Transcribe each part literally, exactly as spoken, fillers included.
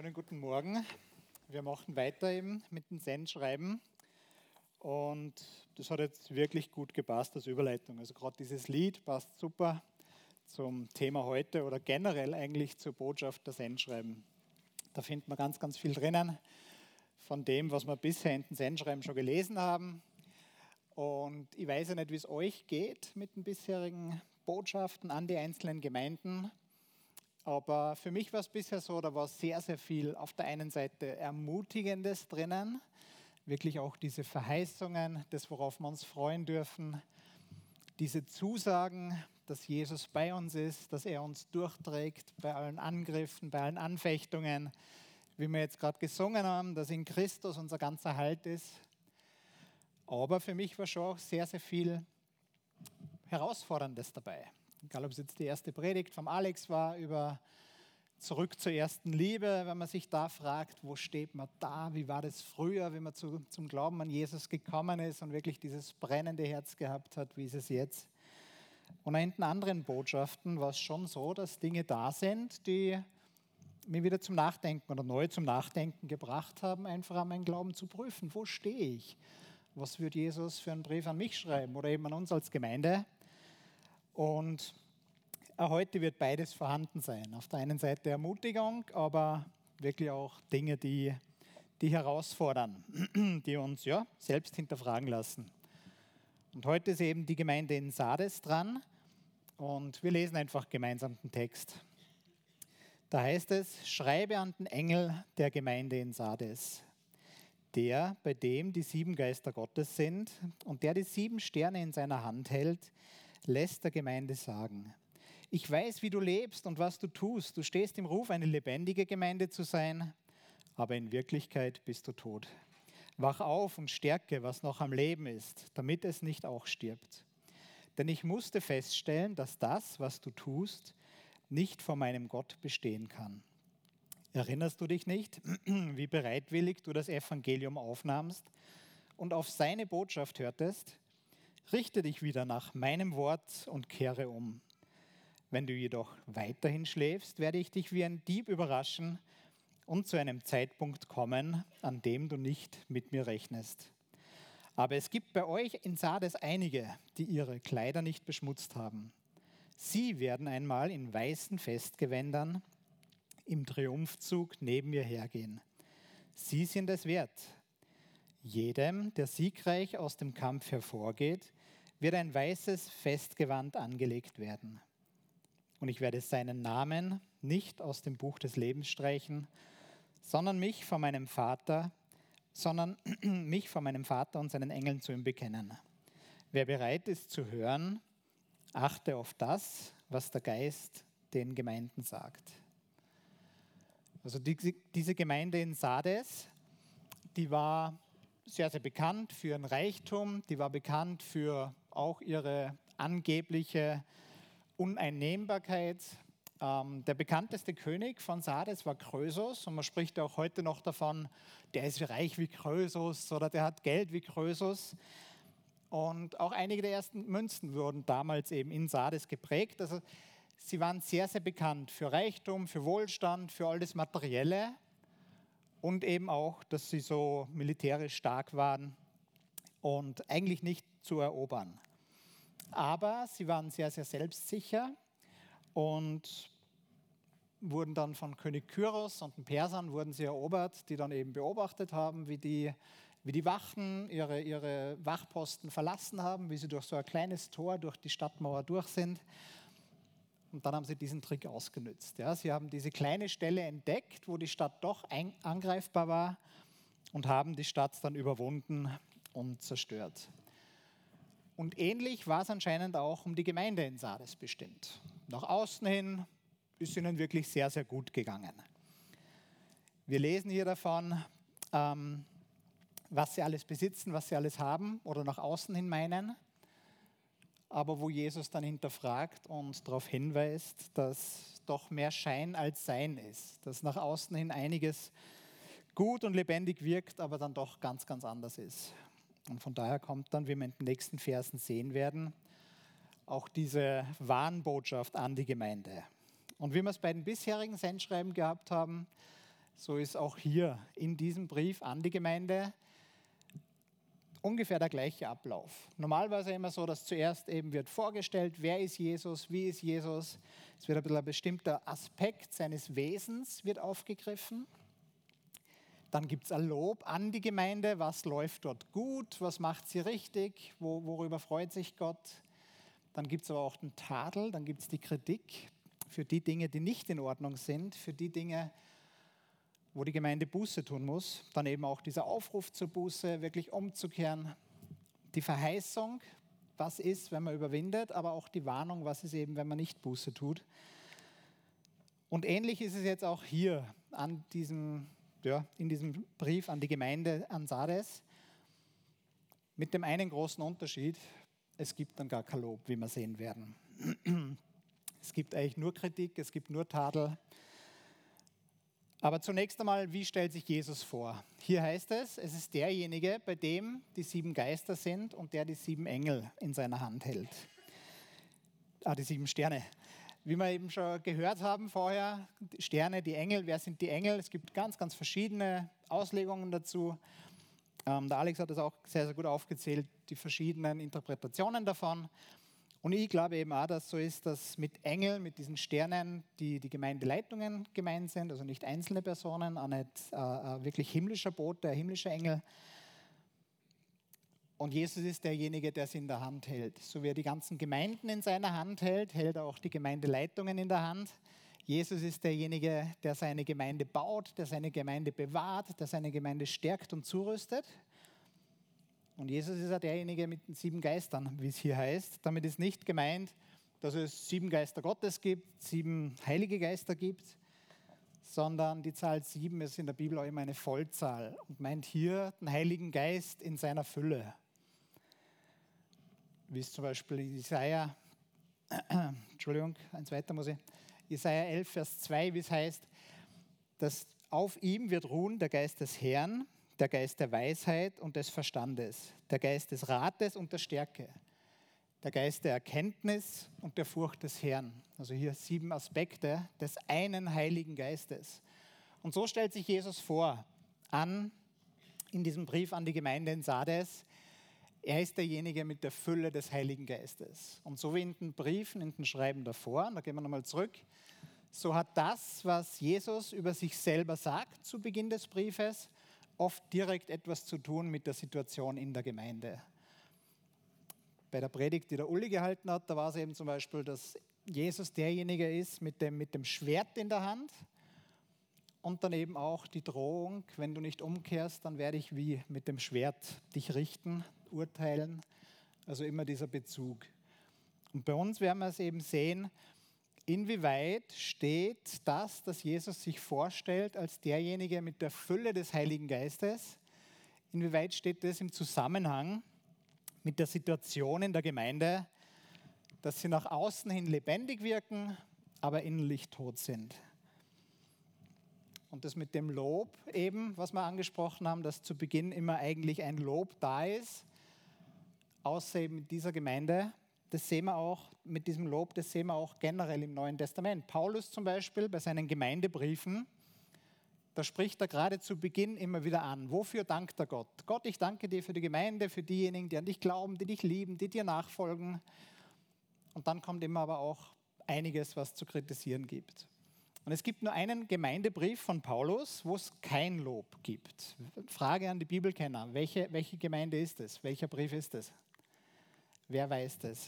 Schönen guten Morgen. Wir machen weiter eben mit dem Sendschreiben und das hat jetzt wirklich gut gepasst als Überleitung. Also gerade dieses Lied passt super zum Thema heute oder generell eigentlich zur Botschaft der Sendschreiben. Da findet man ganz, ganz viel drinnen von dem, was wir bisher in den Sendschreiben schon gelesen haben. Und ich weiß ja nicht, wie es euch geht mit den bisherigen Botschaften an die einzelnen Gemeinden. Aber für mich war es bisher so, da war sehr, sehr viel auf der einen Seite Ermutigendes drinnen, wirklich auch diese Verheißungen, das, worauf wir uns freuen dürfen, diese Zusagen, dass Jesus bei uns ist, dass er uns durchträgt bei allen Angriffen, bei allen Anfechtungen, wie wir jetzt gerade gesungen haben, dass in Christus unser ganzer Halt ist. Aber für mich war schon auch sehr, sehr viel Herausforderndes dabei. Egal, ob es jetzt die erste Predigt vom Alex war, über zurück zur ersten Liebe, wenn man sich da fragt, wo steht man da, wie war das früher, wie man zu, zum Glauben an Jesus gekommen ist und wirklich dieses brennende Herz gehabt hat, wie ist es jetzt. Und in den anderen Botschaften war es schon so, dass Dinge da sind, die mich wieder zum Nachdenken oder neu zum Nachdenken gebracht haben, einfach an meinen Glauben zu prüfen. Wo stehe ich? Was wird Jesus für einen Brief an mich schreiben oder eben an uns als Gemeinde? Und heute wird beides vorhanden sein. Auf der einen Seite Ermutigung, aber wirklich auch Dinge, die, die herausfordern, die uns ja, selbst hinterfragen lassen. Und heute ist eben die Gemeinde in Sardes dran und wir lesen einfach gemeinsam den Text. Da heißt es, schreibe an den Engel der Gemeinde in Sardes, der, bei dem die sieben Geister Gottes sind und der die sieben Sterne in seiner Hand hält, lässt der Gemeinde sagen, ich weiß, wie du lebst und was du tust. Du stehst im Ruf, eine lebendige Gemeinde zu sein, aber in Wirklichkeit bist du tot. Wach auf und stärke, was noch am Leben ist, damit es nicht auch stirbt. Denn ich musste feststellen, dass das, was du tust, nicht vor meinem Gott bestehen kann. Erinnerst du dich nicht, wie bereitwillig du das Evangelium aufnahmst und auf seine Botschaft hörtest? Richte dich wieder nach meinem Wort und kehre um. Wenn du jedoch weiterhin schläfst, werde ich dich wie ein Dieb überraschen und zu einem Zeitpunkt kommen, an dem du nicht mit mir rechnest. Aber es gibt bei euch in Sardes einige, die ihre Kleider nicht beschmutzt haben. Sie werden einmal in weißen Festgewändern im Triumphzug neben mir hergehen. Sie sind es wert. Jedem, der siegreich aus dem Kampf hervorgeht, wird ein weißes Festgewand angelegt werden. Und ich werde seinen Namen nicht aus dem Buch des Lebens streichen, sondern mich vor meinem Vater, sondern mich vor meinem Vater und seinen Engeln zu ihm bekennen. Wer bereit ist zu hören, achte auf das, was der Geist den Gemeinden sagt. Also die, diese Gemeinde in Sardes, die war sehr, sehr bekannt für ihren Reichtum, die war bekannt für auch ihre angebliche Uneinnehmbarkeit. Ähm, der bekannteste König von Sardes war Krösus und man spricht auch heute noch davon, der ist reich wie Krösus oder der hat Geld wie Krösus. Und auch einige der ersten Münzen wurden damals eben in Sardes geprägt. Also sie waren sehr, sehr bekannt für Reichtum, für Wohlstand, für all das Materielle. Und eben auch, dass sie so militärisch stark waren und eigentlich nicht zu erobern. Aber sie waren sehr, sehr selbstsicher und wurden dann von König Kyros und den Persern wurden sie erobert, die dann eben beobachtet haben, wie die, wie die Wachen ihre, ihre Wachposten verlassen haben, wie sie durch so ein kleines Tor durch die Stadtmauer durch sind. Und dann haben sie diesen Trick ausgenutzt. Ja, sie haben diese kleine Stelle entdeckt, wo die Stadt doch ein- angreifbar war und haben die Stadt dann überwunden und zerstört. Und ähnlich war es anscheinend auch um die Gemeinde in Sardes bestimmt. Nach außen hin ist ihnen wirklich sehr, sehr gut gegangen. Wir lesen hier davon, ähm, was sie alles besitzen, was sie alles haben oder nach außen hin meinen. Aber wo Jesus dann hinterfragt und darauf hinweist, dass doch mehr Schein als Sein ist, dass nach außen hin einiges gut und lebendig wirkt, aber dann doch ganz, ganz anders ist. Und von daher kommt dann, wie wir in den nächsten Versen sehen werden, auch diese Warnbotschaft an die Gemeinde. Und wie wir es bei den bisherigen Sendschreiben gehabt haben, So ist auch hier in diesem Brief an die Gemeinde ungefähr der gleiche Ablauf. Normalerweise immer so, dass zuerst eben wird vorgestellt, wer ist Jesus, wie ist Jesus. Es wird ein bisschen ein bestimmter Aspekt seines Wesens wird aufgegriffen. Dann gibt es ein Lob an die Gemeinde, was läuft dort gut, was macht sie richtig, wo, worüber freut sich Gott. Dann gibt es aber auch den Tadel, dann gibt es die Kritik für die Dinge, die nicht in Ordnung sind, für die Dinge, wo die Gemeinde Buße tun muss. Dann eben auch dieser Aufruf zur Buße, wirklich umzukehren. Die Verheißung, was ist, wenn man überwindet, aber auch die Warnung, was ist eben, wenn man nicht Buße tut. Und ähnlich ist es jetzt auch hier an diesem, ja, in diesem Brief an die Gemeinde an Sardes. Mit dem einen großen Unterschied, es gibt dann gar kein Lob, wie wir sehen werden. Es gibt eigentlich nur Kritik, es gibt nur Tadel. Aber zunächst einmal, wie stellt sich Jesus vor? Hier heißt es, es ist derjenige, bei dem die sieben Geister sind und der die sieben Engel in seiner Hand hält. Ah, die sieben Sterne. Wie wir eben schon gehört haben vorher, die Sterne, die Engel, wer sind die Engel? Es gibt ganz, ganz verschiedene Auslegungen dazu. Ähm, der Alex hat das auch sehr, sehr gut aufgezählt, die verschiedenen Interpretationen davon. Und ich glaube eben auch, dass so ist, dass mit Engeln, mit diesen Sternen, die, die Gemeindeleitungen gemeint sind, also nicht einzelne Personen, auch nicht äh, wirklich himmlischer Bote, ein himmlischer Engel. Und Jesus ist derjenige, der sie in der Hand hält. So wie er die ganzen Gemeinden in seiner Hand hält, hält er auch die Gemeindeleitungen in der Hand. Jesus ist derjenige, der seine Gemeinde baut, der seine Gemeinde bewahrt, der seine Gemeinde stärkt und zurüstet. Und Jesus ist ja derjenige mit den sieben Geistern, wie es hier heißt. Damit ist nicht gemeint, dass es sieben Geister Gottes gibt, sieben heilige Geister gibt, sondern die Zahl sieben ist in der Bibel auch immer eine Vollzahl und meint hier den Heiligen Geist in seiner Fülle. Wie es zum Beispiel Jesaja, Entschuldigung, eins weiter muss ich, Jesaja elf, Vers zwei, wie es heißt, dass auf ihm wird ruhen der Geist des Herrn, der Geist der Weisheit und des Verstandes, der Geist des Rates und der Stärke, der Geist der Erkenntnis und der Furcht des Herrn. Also hier sieben Aspekte des einen Heiligen Geistes. Und so stellt sich Jesus vor an, in diesem Brief an die Gemeinde in Sardes. Er ist derjenige mit der Fülle des Heiligen Geistes. Und so wie in den Briefen, in den Schreiben davor, da gehen wir nochmal zurück, so hat das, was Jesus über sich selber sagt zu Beginn des Briefes, oft direkt etwas zu tun mit der Situation in der Gemeinde. Bei der Predigt, die der Uli gehalten hat, da war es eben zum Beispiel, dass Jesus derjenige ist mit dem, mit dem Schwert in der Hand und dann eben auch die Drohung, wenn du nicht umkehrst, dann werde ich wie mit dem Schwert dich richten, urteilen. Also immer dieser Bezug. Und bei uns werden wir es eben sehen, inwieweit steht das, dass Jesus sich vorstellt als derjenige mit der Fülle des Heiligen Geistes, inwieweit steht das im Zusammenhang mit der Situation in der Gemeinde, dass sie nach außen hin lebendig wirken, aber innerlich tot sind. Und das mit dem Lob eben, was wir angesprochen haben, dass zu Beginn immer eigentlich ein Lob da ist, außer eben in dieser Gemeinde, das sehen wir auch mit diesem Lob, das sehen wir auch generell im Neuen Testament. Paulus zum Beispiel bei seinen Gemeindebriefen, da spricht er gerade zu Beginn immer wieder an. Wofür dankt er Gott? Gott, ich danke dir für die Gemeinde, für diejenigen, die an dich glauben, die dich lieben, die dir nachfolgen. Und dann kommt immer aber auch einiges, was zu kritisieren gibt. Und es gibt nur einen Gemeindebrief von Paulus, wo es kein Lob gibt. Frage an die Bibelkenner, welche, welche Gemeinde ist es? Welcher Brief ist es? Wer weiß das?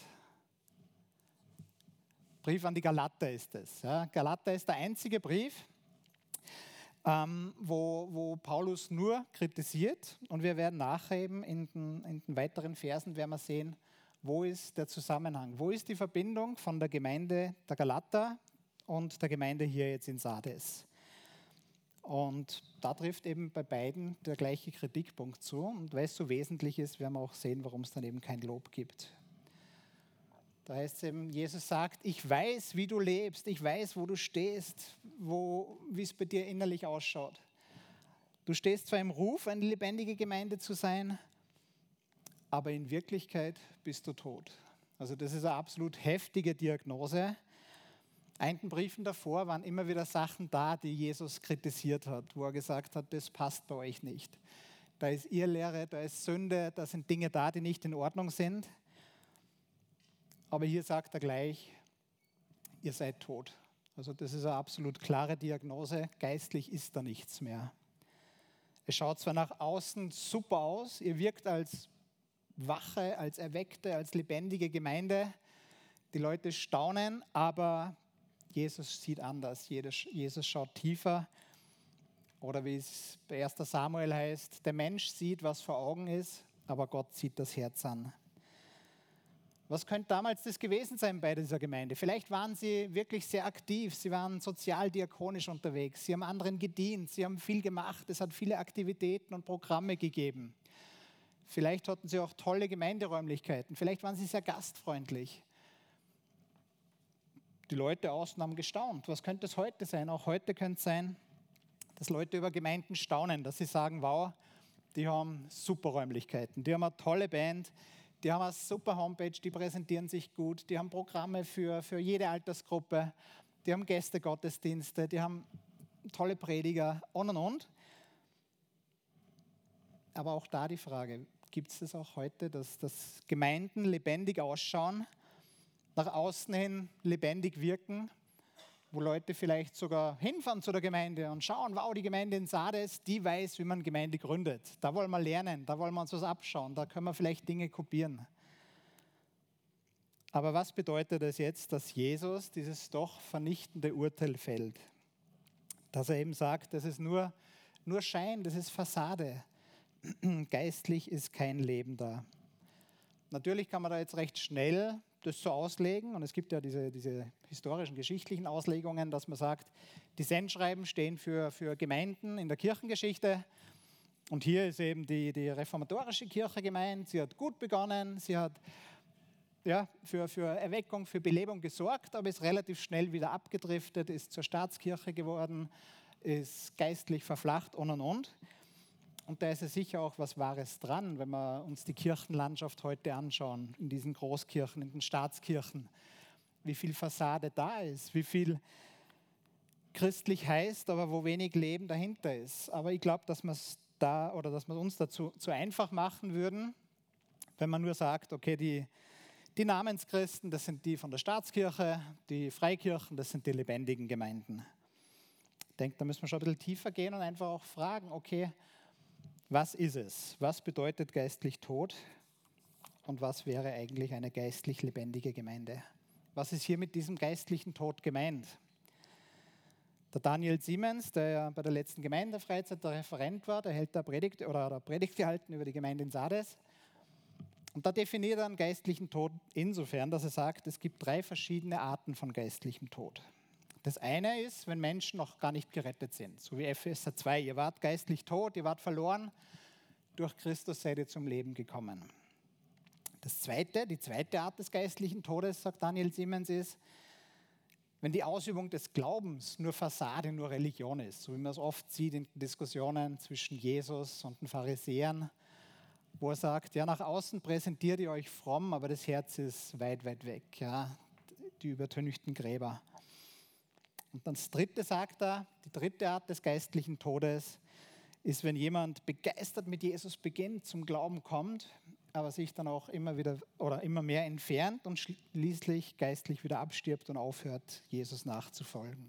Brief an die Galater ist es. Ja, Galater ist der einzige Brief, ähm, wo, wo Paulus nur kritisiert. Und wir werden nachher eben in den, in den weiteren Versen werden wir sehen, wo ist der Zusammenhang? Wo ist die Verbindung von der Gemeinde der Galater und der Gemeinde hier jetzt in Sardes? Und da trifft eben bei beiden der gleiche Kritikpunkt zu. Und weil es so wesentlich ist, werden wir auch sehen, warum es dann eben kein Lob gibt. Da heißt es eben, Jesus sagt, ich weiß, wie du lebst, ich weiß, wo du stehst, wo, wie es bei dir innerlich ausschaut. Du stehst zwar im Ruf, eine lebendige Gemeinde zu sein, aber in Wirklichkeit bist du tot. Also das ist eine absolut heftige Diagnose. einigen Briefen davor waren immer wieder Sachen da, die Jesus kritisiert hat, wo er gesagt hat, das passt bei euch nicht. Da ist Irrlehre, da ist Sünde, da sind Dinge da, die nicht in Ordnung sind. Aber hier sagt er gleich, ihr seid tot. Also das ist eine absolut klare Diagnose, geistlich ist da nichts mehr. Es schaut zwar nach außen super aus, ihr wirkt als wache, als erweckte, als lebendige Gemeinde. Die Leute staunen, aber Jesus sieht anders. Jesus schaut tiefer. Oder wie es bei erster Samuel heißt, der Mensch sieht, was vor Augen ist, aber Gott sieht das Herz an. Was könnte damals das gewesen sein bei dieser Gemeinde? Vielleicht waren sie wirklich sehr aktiv, sie waren sozialdiakonisch unterwegs, sie haben anderen gedient, sie haben viel gemacht, es hat viele Aktivitäten und Programme gegeben. Vielleicht hatten sie auch tolle Gemeinderäumlichkeiten, vielleicht waren sie sehr gastfreundlich. Die Leute außen haben gestaunt. Was könnte es heute sein? Auch heute könnte es sein, dass Leute über Gemeinden staunen, dass sie sagen, wow, die haben super Räumlichkeiten, die haben eine tolle Band, die haben eine super Homepage, die präsentieren sich gut, die haben Programme für, für jede Altersgruppe, die haben Gästegottesdienste, die haben tolle Prediger und und und. Aber auch da die Frage, gibt es das auch heute, dass, dass Gemeinden lebendig ausschauen, nach außen hin lebendig wirken, wo Leute vielleicht sogar hinfahren zu der Gemeinde und schauen, wow, die Gemeinde in Sardes, die weiß, wie man Gemeinde gründet. Da wollen wir lernen, da wollen wir uns was abschauen, da können wir vielleicht Dinge kopieren. Aber was bedeutet es jetzt, dass Jesus dieses doch vernichtende Urteil fällt? Dass er eben sagt, das ist nur, nur Schein, das ist Fassade. Geistlich ist kein Leben da. Natürlich kann man da jetzt recht schnell das so auslegen und es gibt ja diese, diese historischen, geschichtlichen Auslegungen, dass man sagt, die Sendschreiben stehen für, für Gemeinden in der Kirchengeschichte und hier ist eben die, die reformatorische Kirche gemeint, sie hat gut begonnen, sie hat ja, für, für Erweckung, für Belebung gesorgt, aber ist relativ schnell wieder abgedriftet, ist zur Staatskirche geworden, ist geistlich verflacht und und und. Und da ist es sicher auch was Wahres dran, wenn wir uns die Kirchenlandschaft heute anschauen, in diesen Großkirchen, in den Staatskirchen, wie viel Fassade da ist, wie viel christlich heißt, aber wo wenig Leben dahinter ist. Aber ich glaube, dass wir es da oder dass wir uns dazu zu einfach machen würden, wenn man nur sagt, okay, die, die Namenschristen, das sind die von der Staatskirche, die Freikirchen, das sind die lebendigen Gemeinden. Ich denke, da müssen wir schon ein bisschen tiefer gehen und einfach auch fragen, okay, was ist es? Was bedeutet geistlich tot? Und was wäre eigentlich eine geistlich lebendige Gemeinde? Was ist hier mit diesem geistlichen Tod gemeint? Der Daniel Siemens, der ja bei der letzten Gemeindefreizeit der Referent war, der hält da Predigt oder hat Predigt gehalten über die Gemeinde in Sardes. Und da definiert er einen geistlichen Tod insofern, dass er sagt, es gibt drei verschiedene Arten von geistlichem Tod. Das eine ist, wenn Menschen noch gar nicht gerettet sind, so wie Epheser zwei. Ihr wart geistlich tot, ihr wart verloren, durch Christus seid ihr zum Leben gekommen. Das zweite, die zweite Art des geistlichen Todes, sagt Daniel Siemens, ist, wenn die Ausübung des Glaubens nur Fassade, nur Religion ist, so wie man es oft sieht in Diskussionen zwischen Jesus und den Pharisäern, wo er sagt, ja, nach außen präsentiert ihr euch fromm, aber das Herz ist weit, weit weg, ja, die übertünchten Gräber. Und dann das dritte sagt er, die dritte Art des geistlichen Todes ist, wenn jemand begeistert mit Jesus beginnt, zum Glauben kommt, aber sich dann auch immer wieder oder immer mehr entfernt und schließlich geistlich wieder abstirbt und aufhört, Jesus nachzufolgen.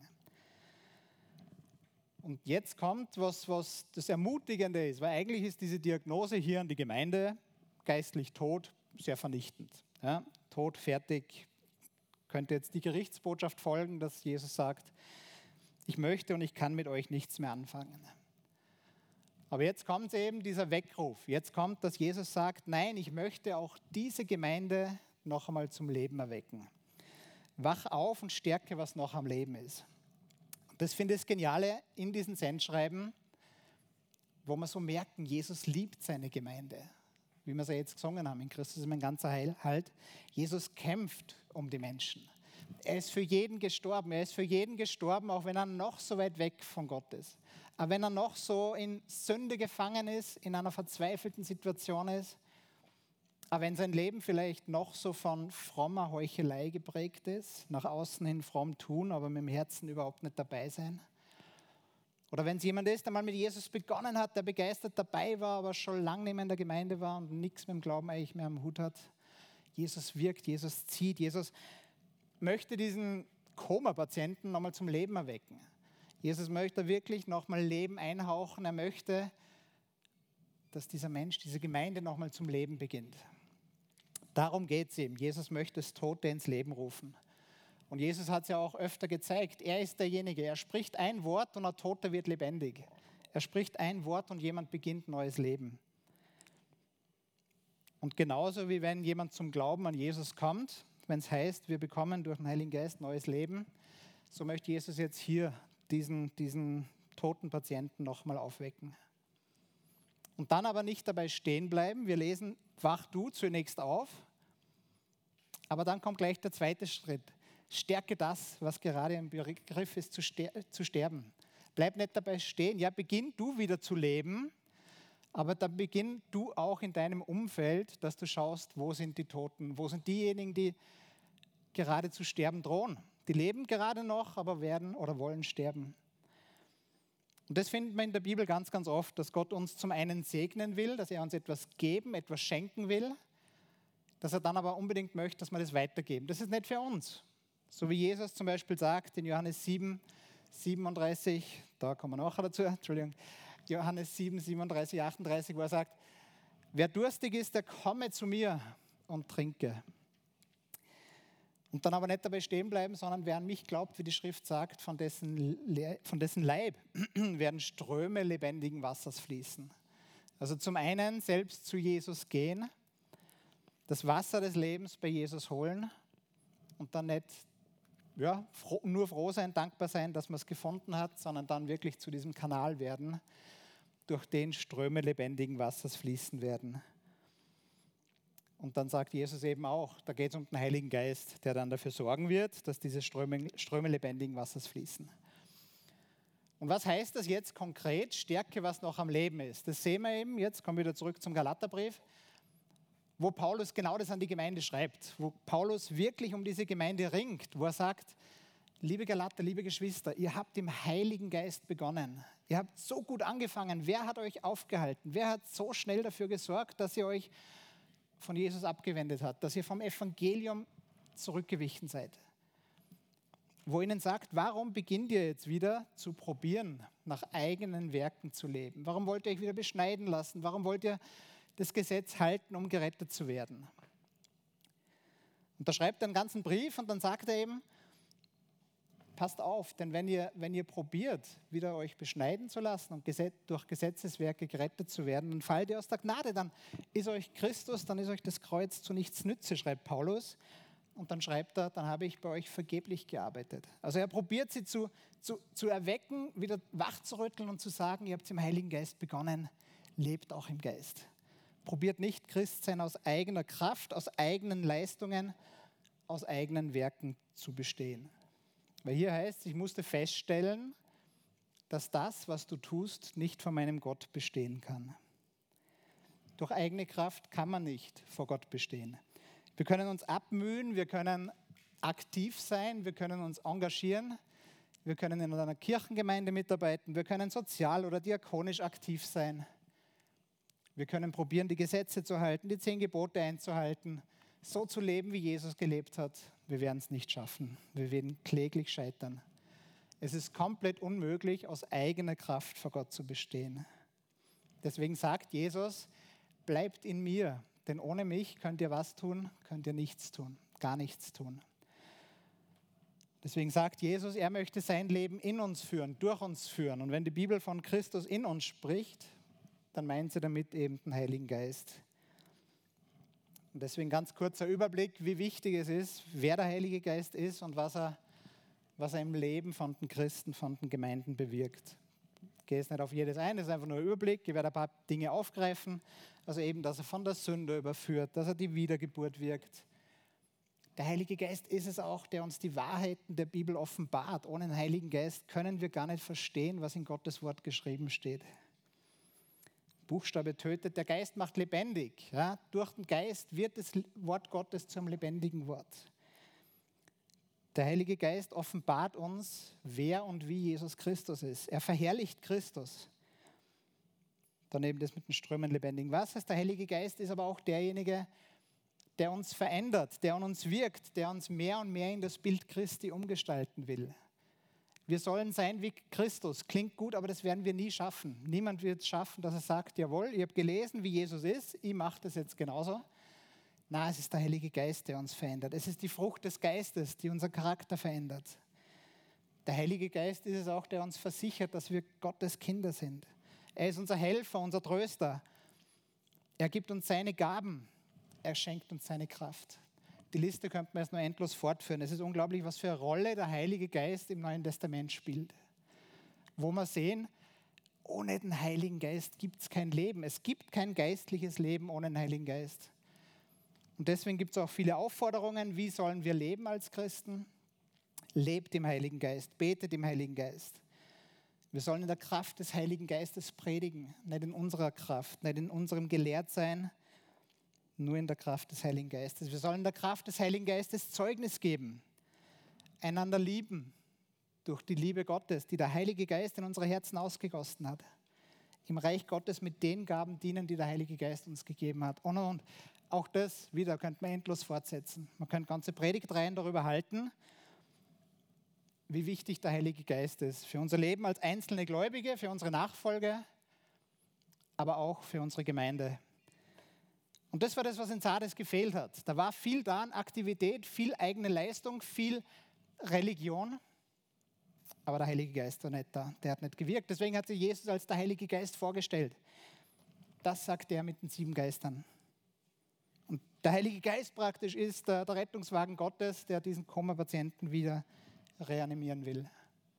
Und jetzt kommt was, was das Ermutigende ist, weil eigentlich ist diese Diagnose hier an die Gemeinde, geistlich tot, sehr vernichtend. Ja, tot, fertig, könnte jetzt die Gerichtsbotschaft folgen, dass Jesus sagt, ich möchte und ich kann mit euch nichts mehr anfangen. Aber jetzt kommt eben dieser Weckruf. Jetzt kommt, dass Jesus sagt, nein, ich möchte auch diese Gemeinde noch einmal zum Leben erwecken. Wach auf und stärke, was noch am Leben ist. Das finde ich das Geniale in diesen Sendschreiben, wo wir so merken, Jesus liebt seine Gemeinde. Wie wir es ja jetzt gesungen haben, in Christus ist mein ganzer Heil, Halt. Jesus kämpft um die Menschen. Er ist für jeden gestorben. Er ist für jeden gestorben, auch wenn er noch so weit weg von Gott ist. Aber wenn er noch so in Sünde gefangen ist, in einer verzweifelten Situation ist. Aber wenn sein Leben vielleicht noch so von frommer Heuchelei geprägt ist, nach außen hin fromm tun, aber mit dem Herzen überhaupt nicht dabei sein. Oder wenn es jemand ist, der mal mit Jesus begonnen hat, der begeistert dabei war, aber schon lange nicht mehr in der Gemeinde war und nichts mit dem Glauben eigentlich mehr am Hut hat. Jesus wirkt, Jesus zieht, Jesus möchte diesen Koma-Patienten nochmal zum Leben erwecken. Jesus möchte wirklich nochmal Leben einhauchen. Er möchte, dass dieser Mensch, diese Gemeinde nochmal zum Leben beginnt. Darum geht es ihm. Jesus möchte das Tote ins Leben rufen. Und Jesus hat es ja auch öfter gezeigt. Er ist derjenige, er spricht ein Wort und ein Toter wird lebendig. Er spricht ein Wort und jemand beginnt neues Leben. Und genauso wie wenn jemand zum Glauben an Jesus kommt, wenn es heißt, wir bekommen durch den Heiligen Geist neues Leben, so möchte Jesus jetzt hier diesen, diesen toten Patienten nochmal aufwecken. Und dann aber nicht dabei stehen bleiben. Wir lesen, wach du zunächst auf. Aber dann kommt gleich der zweite Schritt. Stärke das, was gerade im Begriff ist, zu, ster- zu sterben. Bleib nicht dabei stehen. Ja, beginn du wieder zu leben. Aber dann beginn du auch in deinem Umfeld, dass du schaust, wo sind die Toten, wo sind diejenigen, die gerade zu sterben drohen. Die leben gerade noch, aber werden oder wollen sterben. Und das findet man in der Bibel ganz, ganz oft, dass Gott uns zum einen segnen will, dass er uns etwas geben, etwas schenken will, dass er dann aber unbedingt möchte, dass wir das weitergeben. Das ist nicht für uns. So wie Jesus zum Beispiel sagt in Johannes sieben, siebenunddreißig, da kommen wir nachher dazu, Entschuldigung, Johannes sieben, siebenunddreißig, achtunddreißig, wo er sagt, wer durstig ist, der komme zu mir und trinke. Und dann aber nicht dabei stehen bleiben, sondern wer an mich glaubt, wie die Schrift sagt, von dessen, Le- von dessen Leib werden Ströme lebendigen Wassers fließen. Also zum einen selbst zu Jesus gehen, das Wasser des Lebens bei Jesus holen und dann nicht ja, froh, nur froh sein, dankbar sein, dass man es gefunden hat, sondern dann wirklich zu diesem Kanal werden, durch den Ströme lebendigen Wassers fließen werden. Und dann sagt Jesus eben auch, da geht es um den Heiligen Geist, der dann dafür sorgen wird, dass diese Ströme, Ströme lebendigen Wassers fließen. Und was heißt das jetzt konkret? Stärke, was noch am Leben ist. Das sehen wir eben, jetzt kommen wir wieder zurück zum Galaterbrief, wo Paulus genau das an die Gemeinde schreibt, wo Paulus wirklich um diese Gemeinde ringt, wo er sagt, liebe Galater, liebe Geschwister, ihr habt im Heiligen Geist begonnen. Ihr habt so gut angefangen. Wer hat euch aufgehalten? Wer hat so schnell dafür gesorgt, dass ihr euch von Jesus abgewendet habt, dass ihr vom Evangelium zurückgewichen seid? Wo ihnen sagt, warum beginnt ihr jetzt wieder zu probieren, nach eigenen Werken zu leben? Warum wollt ihr euch wieder beschneiden lassen? Warum wollt ihr das Gesetz halten, um gerettet zu werden? Und da schreibt er einen ganzen Brief und dann sagt er eben, passt auf, denn wenn ihr, wenn ihr probiert, wieder euch beschneiden zu lassen und Gesetz, durch Gesetzeswerke gerettet zu werden, dann fallt ihr aus der Gnade, dann ist euch Christus, dann ist euch das Kreuz zu nichts nütze, schreibt Paulus. Und dann schreibt er, dann habe ich bei euch vergeblich gearbeitet. Also er probiert sie zu, zu, zu erwecken, wieder wachzurütteln und zu sagen, ihr habt im Heiligen Geist begonnen, lebt auch im Geist. Probiert nicht Christsein aus eigener Kraft, aus eigenen Leistungen, aus eigenen Werken zu bestehen. Weil hier heißt es, ich musste feststellen, dass das, was du tust, nicht vor meinem Gott bestehen kann. Durch eigene Kraft kann man nicht vor Gott bestehen. Wir können uns abmühen, wir können aktiv sein, wir können uns engagieren, wir können in einer Kirchengemeinde mitarbeiten, wir können sozial oder diakonisch aktiv sein. Wir können probieren, die Gesetze zu halten, die zehn Gebote einzuhalten, so zu leben, wie Jesus gelebt hat. Wir werden es nicht schaffen. Wir werden kläglich scheitern. Es ist komplett unmöglich, aus eigener Kraft vor Gott zu bestehen. Deswegen sagt Jesus, bleibt in mir, denn ohne mich könnt ihr was tun? Könnt ihr nichts tun, gar nichts tun. Deswegen sagt Jesus, er möchte sein Leben in uns führen, durch uns führen. Und wenn die Bibel von Christus in uns spricht, dann meint sie damit eben den Heiligen Geist. Und deswegen ganz kurzer Überblick, wie wichtig es ist, wer der Heilige Geist ist und was er, was er im Leben von den Christen, von den Gemeinden bewirkt. Ich gehe jetzt nicht auf jedes ein, das ist einfach nur ein Überblick. Ich werde ein paar Dinge aufgreifen. Also eben, dass er von der Sünde überführt, dass er die Wiedergeburt wirkt. Der Heilige Geist ist es auch, der uns die Wahrheiten der Bibel offenbart. Ohne den Heiligen Geist können wir gar nicht verstehen, was in Gottes Wort geschrieben steht. Buchstabe tötet, der Geist macht lebendig. Ja? Durch den Geist wird das Wort Gottes zum lebendigen Wort. Der Heilige Geist offenbart uns, wer und wie Jesus Christus ist. Er verherrlicht Christus. Daneben das mit den Strömen lebendigen Wassers. Der Heilige Geist ist aber auch derjenige, der uns verändert, der an uns wirkt, der uns mehr und mehr in das Bild Christi umgestalten will. Wir sollen sein wie Christus. Klingt gut, aber das werden wir nie schaffen. Niemand wird es schaffen, dass er sagt, jawohl, ich habe gelesen, wie Jesus ist, ich mache das jetzt genauso. Nein, es ist der Heilige Geist, der uns verändert. Es ist die Frucht des Geistes, die unseren Charakter verändert. Der Heilige Geist ist es auch, der uns versichert, dass wir Gottes Kinder sind. Er ist unser Helfer, unser Tröster. Er gibt uns seine Gaben. Er schenkt uns seine Kraft. Die Liste könnte man jetzt noch endlos fortführen. Es ist unglaublich, was für eine Rolle der Heilige Geist im Neuen Testament spielt. Wo wir sehen, ohne den Heiligen Geist gibt es kein Leben. Es gibt kein geistliches Leben ohne den Heiligen Geist. Und deswegen gibt es auch viele Aufforderungen, wie sollen wir leben als Christen? Lebt im Heiligen Geist, betet im Heiligen Geist. Wir sollen in der Kraft des Heiligen Geistes predigen, nicht in unserer Kraft, nicht in unserem Gelehrtsein, nur in der Kraft des Heiligen Geistes. Wir sollen in der Kraft des Heiligen Geistes Zeugnis geben, einander lieben durch die Liebe Gottes, die der Heilige Geist in unsere Herzen ausgegossen hat. Im Reich Gottes mit den Gaben dienen, die der Heilige Geist uns gegeben hat. Und, und auch das wieder könnte man endlos fortsetzen. Man könnte ganze Predigtreihen darüber halten, wie wichtig der Heilige Geist ist für unser Leben als einzelne Gläubige, für unsere Nachfolge, aber auch für unsere Gemeinde. Und das war das, was in Sardes gefehlt hat. Da war viel da an Aktivität, viel eigene Leistung, viel Religion, aber der Heilige Geist war nicht da, der hat nicht gewirkt. Deswegen hat sich Jesus als der Heilige Geist vorgestellt. Das sagt er mit den sieben Geistern. Und der Heilige Geist praktisch ist der, der Rettungswagen Gottes, der diesen Koma-Patienten wieder reanimieren will.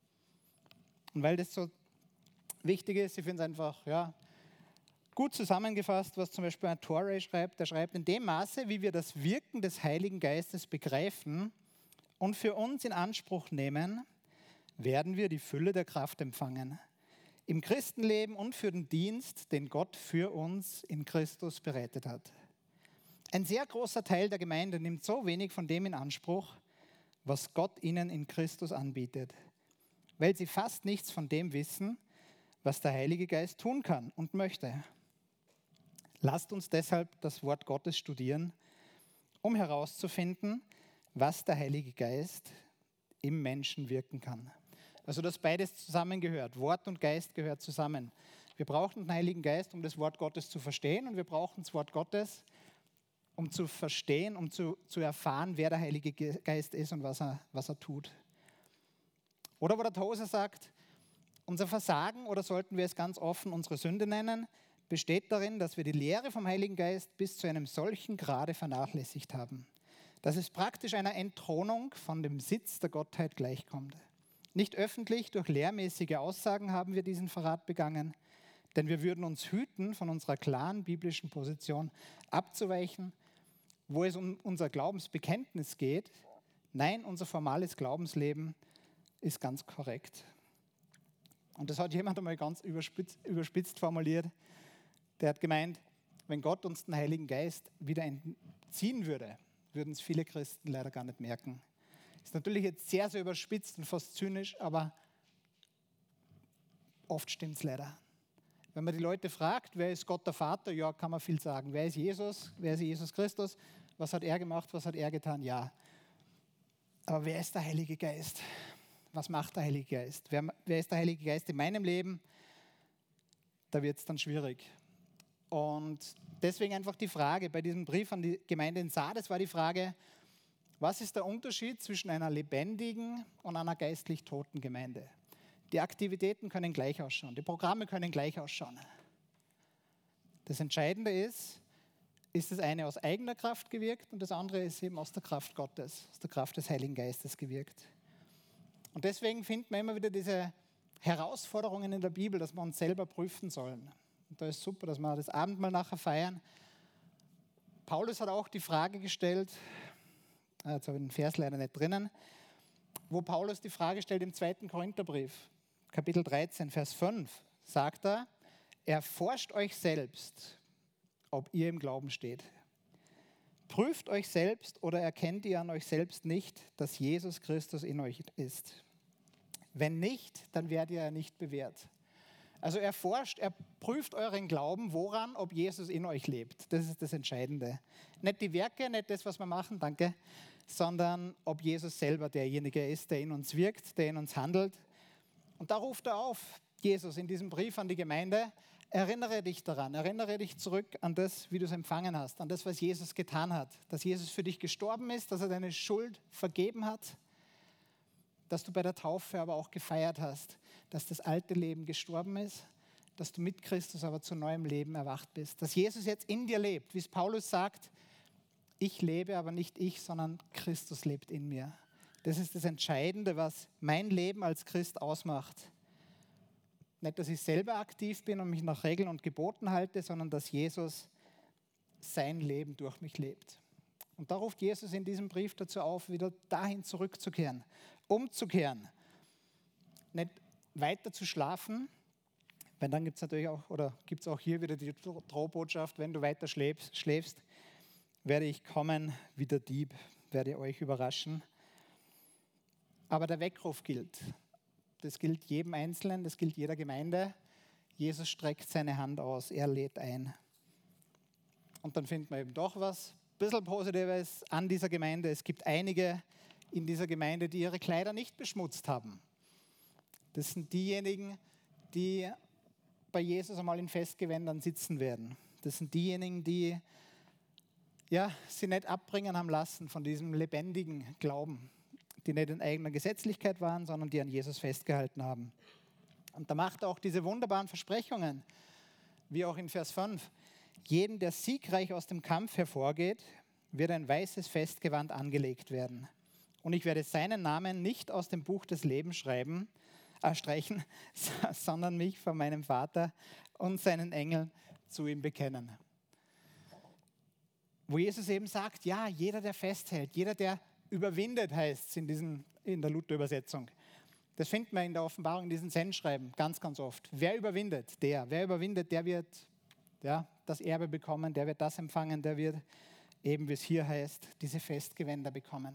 Und weil das so wichtig ist, ich finde es einfach, ja, gut zusammengefasst, was zum Beispiel ein Torrey schreibt. Er schreibt, in dem Maße, wie wir das Wirken des Heiligen Geistes begreifen und für uns in Anspruch nehmen, werden wir die Fülle der Kraft empfangen. Im Christenleben und für den Dienst, den Gott für uns in Christus bereitet hat. Ein sehr großer Teil der Gemeinde nimmt so wenig von dem in Anspruch, was Gott ihnen in Christus anbietet, weil sie fast nichts von dem wissen, was der Heilige Geist tun kann und möchte. Lasst uns deshalb das Wort Gottes studieren, um herauszufinden, was der Heilige Geist im Menschen wirken kann. Also dass beides zusammengehört. Wort und Geist gehört zusammen. Wir brauchen den Heiligen Geist, um das Wort Gottes zu verstehen, und wir brauchen das Wort Gottes, um zu verstehen, um zu, zu erfahren, wer der Heilige Geist ist und was er, was er tut. Oder wo der Tozer sagt, unser Versagen, oder sollten wir es ganz offen unsere Sünde nennen, besteht darin, dass wir die Lehre vom Heiligen Geist bis zu einem solchen Grade vernachlässigt haben, dass es praktisch einer Entthronung von dem Sitz der Gottheit gleichkommt. Nicht öffentlich durch lehrmäßige Aussagen haben wir diesen Verrat begangen, denn wir würden uns hüten, von unserer klaren biblischen Position abzuweichen, wo es um unser Glaubensbekenntnis geht. Nein, unser formales Glaubensleben ist ganz korrekt. Und das hat jemand einmal ganz überspitzt, überspitzt formuliert. Der hat gemeint, wenn Gott uns den Heiligen Geist wieder entziehen würde, würden es viele Christen leider gar nicht merken. Ist natürlich jetzt sehr, sehr überspitzt und fast zynisch, aber oft stimmt es leider. Wenn man die Leute fragt, wer ist Gott der Vater, ja, kann man viel sagen. Wer ist Jesus? Wer ist Jesus Christus? Was hat er gemacht? Was hat er getan? Ja. Aber wer ist der Heilige Geist? Was macht der Heilige Geist? Wer, wer ist der Heilige Geist in meinem Leben? Da wird es dann schwierig. Und deswegen einfach die Frage, bei diesem Brief an die Gemeinde in Sardes war die Frage, was ist der Unterschied zwischen einer lebendigen und einer geistlich toten Gemeinde? Die Aktivitäten können gleich ausschauen, die Programme können gleich ausschauen. Das Entscheidende ist, ist das eine aus eigener Kraft gewirkt und das andere ist eben aus der Kraft Gottes, aus der Kraft des Heiligen Geistes gewirkt. Und deswegen finden wir immer wieder diese Herausforderungen in der Bibel, dass wir uns selber prüfen sollen. Und da ist super, dass wir das Abendmahl nachher feiern. Paulus hat auch die Frage gestellt, jetzt habe ich den Vers leider nicht drinnen, wo Paulus die Frage stellt im zweiten Korintherbrief, Kapitel dreizehn, Vers fünf, sagt er, Erforscht euch selbst, ob ihr im Glauben steht. Prüft euch selbst oder erkennt ihr an euch selbst nicht, dass Jesus Christus in euch ist. Wenn nicht, dann werdet ihr ja nicht bewährt. Also erforscht, erprüft euren Glauben, woran, ob Jesus in euch lebt. Das ist das Entscheidende. Nicht die Werke, nicht das, was wir machen, danke, sondern ob Jesus selber derjenige ist, der in uns wirkt, der in uns handelt. Und da ruft er auf, Jesus, in diesem Brief an die Gemeinde, erinnere dich daran, erinnere dich zurück an das, wie du es empfangen hast, an das, was Jesus getan hat, dass Jesus für dich gestorben ist, dass er deine Schuld vergeben hat, dass du bei der Taufe aber auch gefeiert hast, dass das alte Leben gestorben ist, dass du mit Christus aber zu neuem Leben erwacht bist, dass Jesus jetzt in dir lebt, wie es Paulus sagt, ich lebe, aber nicht ich, sondern Christus lebt in mir. Das ist das Entscheidende, was mein Leben als Christ ausmacht. Nicht, dass ich selber aktiv bin und mich nach Regeln und Geboten halte, sondern dass Jesus sein Leben durch mich lebt. Und da ruft Jesus in diesem Brief dazu auf, wieder dahin zurückzukehren, umzukehren. Nicht weiter zu schlafen, weil dann gibt es natürlich auch, oder gibt es auch hier wieder die Drohbotschaft, wenn du weiter schläfst, schläfst, werde ich kommen wie der Dieb, werde euch überraschen. Aber der Weckruf gilt. Das gilt jedem Einzelnen, das gilt jeder Gemeinde. Jesus streckt seine Hand aus, er lädt ein. Und dann findet man eben doch was, ein bisschen Positives an dieser Gemeinde. Es gibt einige in dieser Gemeinde, die ihre Kleider nicht beschmutzt haben. Das sind diejenigen, die bei Jesus einmal in Festgewändern sitzen werden. Das sind diejenigen, die ja, sie nicht abbringen haben lassen von diesem lebendigen Glauben, die nicht in eigener Gesetzlichkeit waren, sondern die an Jesus festgehalten haben. Und da macht er auch diese wunderbaren Versprechungen, wie auch in Vers fünf. Jedem, der siegreich aus dem Kampf hervorgeht, wird ein weißes Festgewand angelegt werden. Und ich werde seinen Namen nicht aus dem Buch des Lebens schreiben, äh, streichen, sondern mich von meinem Vater und seinen Engeln zu ihm bekennen. Wo Jesus eben sagt, ja, jeder, der festhält, jeder, der überwindet, heißt es in, diesen, in der Luther-Übersetzung. Das findet man in der Offenbarung, in diesen Sendschreiben ganz, ganz oft. Wer überwindet? Der. Wer überwindet, der wird ja, das Erbe bekommen, der wird das empfangen, der wird eben, wie es hier heißt, diese Festgewänder bekommen.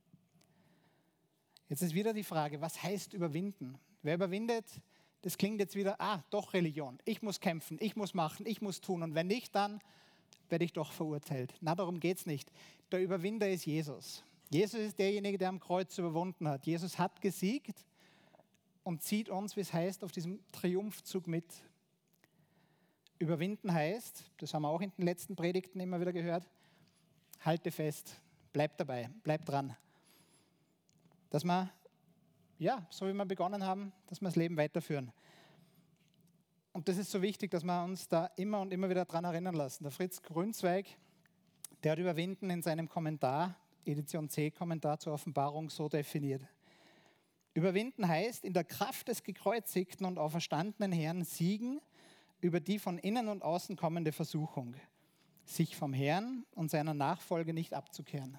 Jetzt ist wieder die Frage, was heißt überwinden? Wer überwindet, das klingt jetzt wieder, ah, doch Religion. Ich muss kämpfen, ich muss machen, ich muss tun. Und wenn nicht, dann werde ich doch verurteilt. Na, darum geht es nicht. Der Überwinder ist Jesus. Jesus ist derjenige, der am Kreuz überwunden hat. Jesus hat gesiegt und zieht uns, wie es heißt, auf diesem Triumphzug mit. Überwinden heißt, das haben wir auch in den letzten Predigten immer wieder gehört, halte fest, bleib dabei, bleib dran. Dass wir, ja, so wie wir begonnen haben, dass wir das Leben weiterführen. Und das ist so wichtig, dass wir uns da immer und immer wieder dran erinnern lassen. Der Fritz Grünzweig, der hat Überwinden in seinem Kommentar, Edition C, Kommentar zur Offenbarung, so definiert. Überwinden heißt, in der Kraft des gekreuzigten und auferstandenen Herrn siegen über die von innen und außen kommende Versuchung, sich vom Herrn und seiner Nachfolge nicht abzukehren.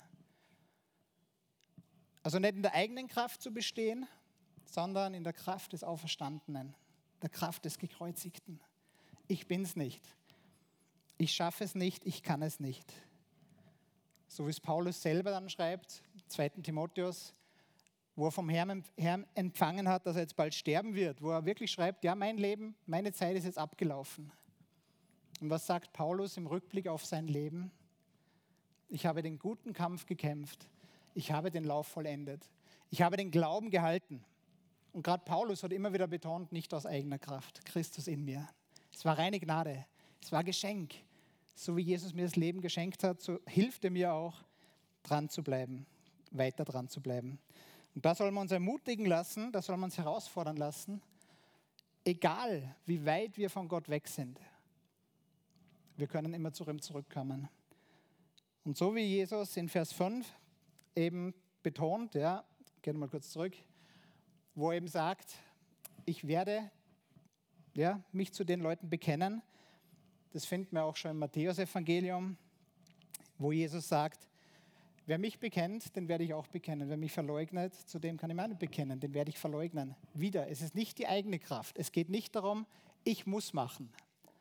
Also nicht in der eigenen Kraft zu bestehen, sondern in der Kraft des Auferstandenen, der Kraft des Gekreuzigten. Ich bin's nicht. Ich schaffe es nicht, ich kann es nicht. So wie es Paulus selber dann schreibt, zweiten Timotheus, wo er vom Herrn empfangen hat, dass er jetzt bald sterben wird, wo er wirklich schreibt, ja, mein Leben, meine Zeit ist jetzt abgelaufen. Und was sagt Paulus im Rückblick auf sein Leben? Ich habe den guten Kampf gekämpft, ich habe den Lauf vollendet, ich habe den Glauben gehalten. Und gerade Paulus hat immer wieder betont, nicht aus eigener Kraft, Christus in mir. Es war reine Gnade, es war Geschenk. So wie Jesus mir das Leben geschenkt hat, so hilft er mir auch, dran zu bleiben, weiter dran zu bleiben. Und da soll man uns ermutigen lassen, da soll man uns herausfordern lassen, egal wie weit wir von Gott weg sind, wir können immer zu ihm zurückkommen. Und so wie Jesus in Vers fünf eben betont, ja, gehen wir mal kurz zurück, wo er eben sagt, ich werde ja, mich zu den Leuten bekennen. Das finden wir auch schon im Matthäus-Evangelium, wo Jesus sagt, wer mich bekennt, den werde ich auch bekennen. Wer mich verleugnet, zu dem kann ich mich nicht bekennen, den werde ich verleugnen. Wieder, es ist nicht die eigene Kraft. Es geht nicht darum, ich muss machen,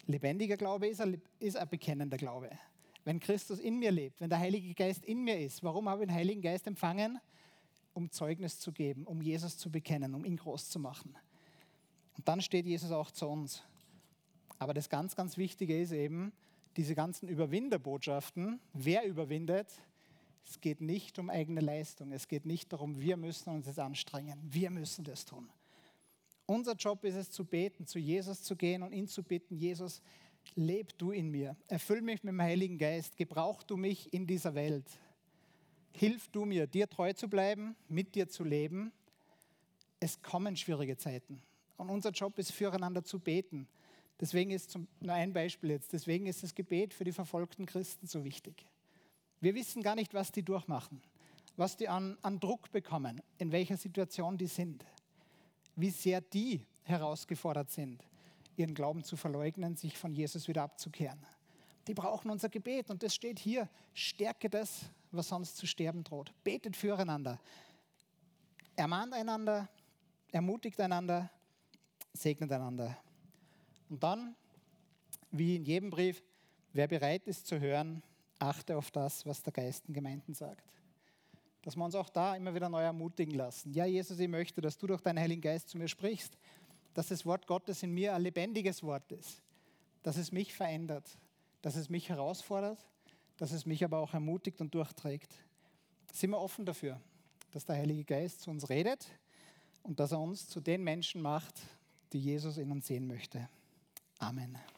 Lebendiger Glaube ist ein, ist ein bekennender Glaube. Wenn Christus in mir lebt, wenn der Heilige Geist in mir ist, warum habe ich den Heiligen Geist empfangen? Um Zeugnis zu geben, um Jesus zu bekennen, um ihn groß zu machen. Und dann steht Jesus auch zu uns. Aber das ganz, ganz Wichtige ist eben, diese ganzen Überwinderbotschaften, wer überwindet, es geht nicht um eigene Leistung, es geht nicht darum, wir müssen uns jetzt anstrengen, wir müssen das tun. Unser Job ist es zu beten, zu Jesus zu gehen und ihn zu bitten, Jesus, leb du in mir, erfüll mich mit dem Heiligen Geist, gebrauch du mich in dieser Welt. Hilf du mir, dir treu zu bleiben, mit dir zu leben. Es kommen schwierige Zeiten und unser Job ist, füreinander zu beten. Deswegen ist zum, nur ein Beispiel jetzt, deswegen ist das Gebet für die verfolgten Christen so wichtig. Wir wissen gar nicht, was die durchmachen, was die an, an Druck bekommen, in welcher Situation die sind, wie sehr die herausgefordert sind, ihren Glauben zu verleugnen, sich von Jesus wieder abzukehren. Die brauchen unser Gebet und das steht hier, stärke das, was sonst zu sterben droht. Betet füreinander, ermahnt einander, ermutigt einander, segnet einander. Und dann, wie in jedem Brief, wer bereit ist zu hören, achte auf das, was der Geist den Gemeinden sagt. Dass wir uns auch da immer wieder neu ermutigen lassen. Ja, Jesus, ich möchte, dass du durch deinen Heiligen Geist zu mir sprichst, dass das Wort Gottes in mir ein lebendiges Wort ist, dass es mich verändert, dass es mich herausfordert, dass es mich aber auch ermutigt und durchträgt. Sind wir offen dafür, dass der Heilige Geist zu uns redet und dass er uns zu den Menschen macht, die Jesus in uns sehen möchte. Amen.